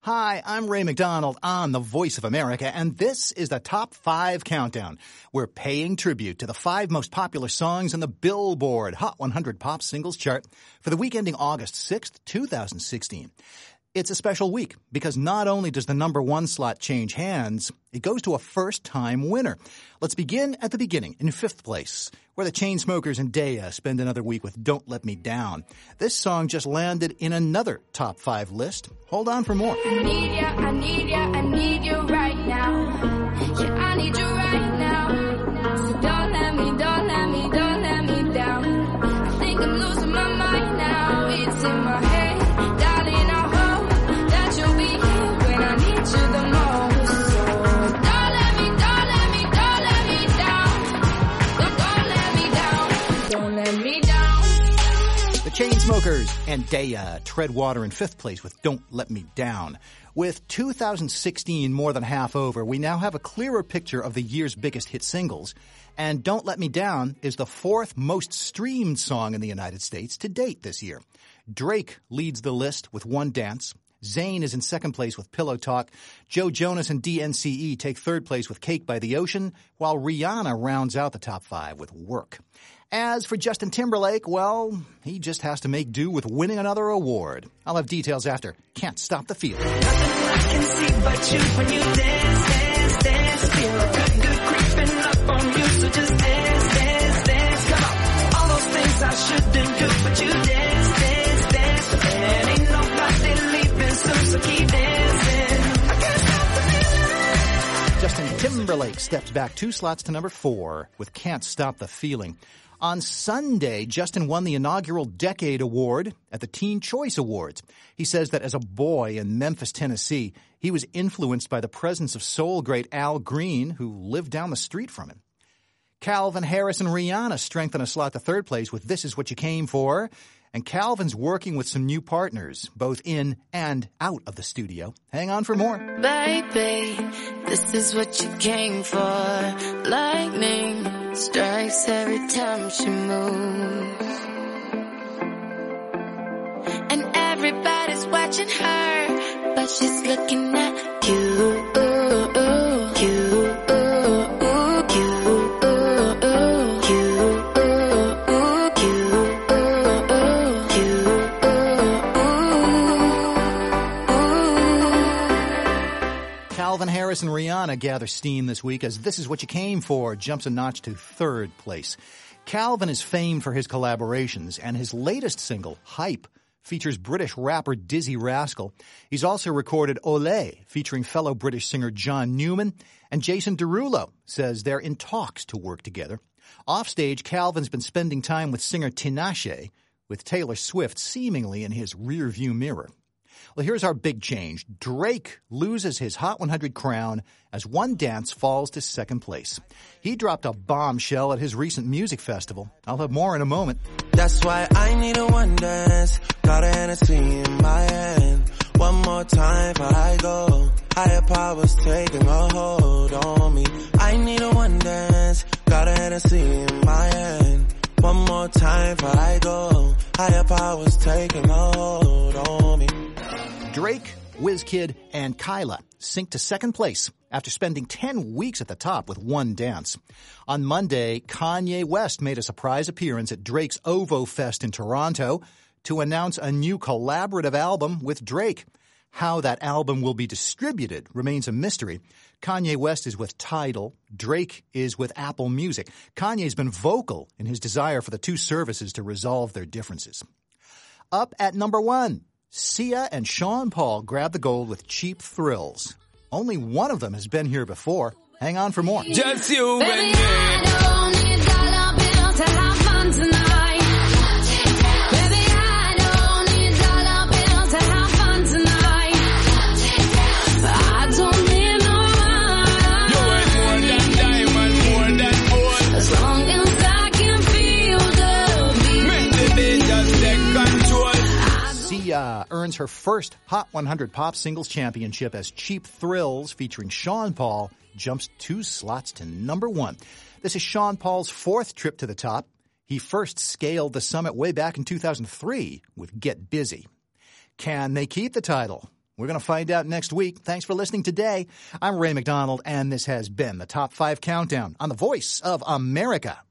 Hi, I'm Ray McDonald on The Voice of America, and this is the Top 5 Countdown. We're paying tribute to the 5 most popular songs in the Billboard Hot 100 Pop Singles chart for the week ending August 6th, 2016. It's a special week because not only does the number 1 slot change hands, it goes to a first-time winner. Let's begin at the beginning, in 5th place, where the Chainsmokers and Daya spend another week with Don't Let Me Down. This song just landed in another Top 5 list. Hold on for more. I need ya, I need ya, I need you right now. Yeah, I need you right now. So don't let me, don't let me, don't let me down. I think I'm losing my mind now. It's in my head, darling, I hope that you'll be here when I need you the most. So don't let me, don't let me, don't let me down. Don't let me down, don't let me down. The Chainsmokers and Daya tread water in 5th place with Don't Let Me Down. With 2016 more than half over, we now have a clearer picture of the year's biggest hit singles. And Don't Let Me Down is the 4th most streamed song in the United States to date this year. Drake leads the list with One Dance. Zayn is in 2nd place with Pillow Talk. Joe Jonas and DNCE take 3rd place with Cake by the Ocean, while Rihanna rounds out the top 5 with Work. As for Justin Timberlake, well, he just has to make do with winning another award. I'll have details after Can't Stop the Feeling. Nothing I can see but you when you dance, dance, dance. Feel good creeping up on you, so just dance, dance, dance. Come on, all those things I shouldn't do, but you dance, dance, dance. And ain't nobody leaving soon, so keep dancing. I can't stop the feeling. Justin Timberlake steps back 2 slots to number 4 with Can't Stop the Feeling. On Sunday, Justin won the inaugural Decade Award at the Teen Choice Awards. He says that as a boy in Memphis, Tennessee, he was influenced by the presence of soul great Al Green, who lived down the street from him. Calvin Harris and Rihanna strengthen a slot to 3rd place with This Is What You Came For. And Calvin's working with some new partners, both in and out of the studio. Hang on for more. Baby, this is what you came for. Lightning strikes every time she moves. And everybody's watching her, but she's looking at you. Calvin Harris and Rihanna gather steam this week as This Is What You Came For jumps a notch to 3rd place. Calvin is famed for his collaborations, and his latest single, Hype, features British rapper Dizzy Rascal. He's also recorded Olé, featuring fellow British singer John Newman, and Jason Derulo says they're in talks to work together. Offstage, Calvin's been spending time with singer Tinashe, with Taylor Swift seemingly in his rearview mirror. Well, here's our big change. Drake loses his Hot 100 crown as One Dance falls to 2nd place. He dropped a bombshell at his recent music festival. I'll have more in a moment. That's why I need a one dance. Got a Hennessy in my hand. One more time before I go. Higher powers taking a hold on me. I need a one dance. Got a Hennessy in my hand. One more time before I go. Higher powers taking a hold on me. Drake, WizKid, and Kyla sink to 2nd place after spending 10 weeks at the top with One Dance. On Monday, Kanye West made a surprise appearance at Drake's OVO Fest in Toronto to announce a new collaborative album with Drake. How that album will be distributed remains a mystery. Kanye West is with Tidal. Drake is with Apple Music. Kanye's been vocal in his desire for the two services to resolve their differences. Up at number 1. Sia and Sean Paul grab the gold with Cheap Thrills. Only one of them has been here before. Hang on for more. Just you Baby, and me. I don't need dollar bills to have fun tonight. Baby, I don't need dollar bills to have fun tonight. I don't need no money. You ain't more than diamond, more than gold. As long as I can feel the beat. Make the beat just take control. Sia earns her first Hot 100 Pop Singles Championship as Cheap Thrills featuring Sean Paul jumps 2 slots to number 1. This is Sean Paul's 4th trip to the top. He first scaled the summit way back in 2003 with Get Busy. Can they keep the title? We're going to find out next week. Thanks for listening today. I'm Ray McDonald, and this has been the Top 5 Countdown on the Voice of America.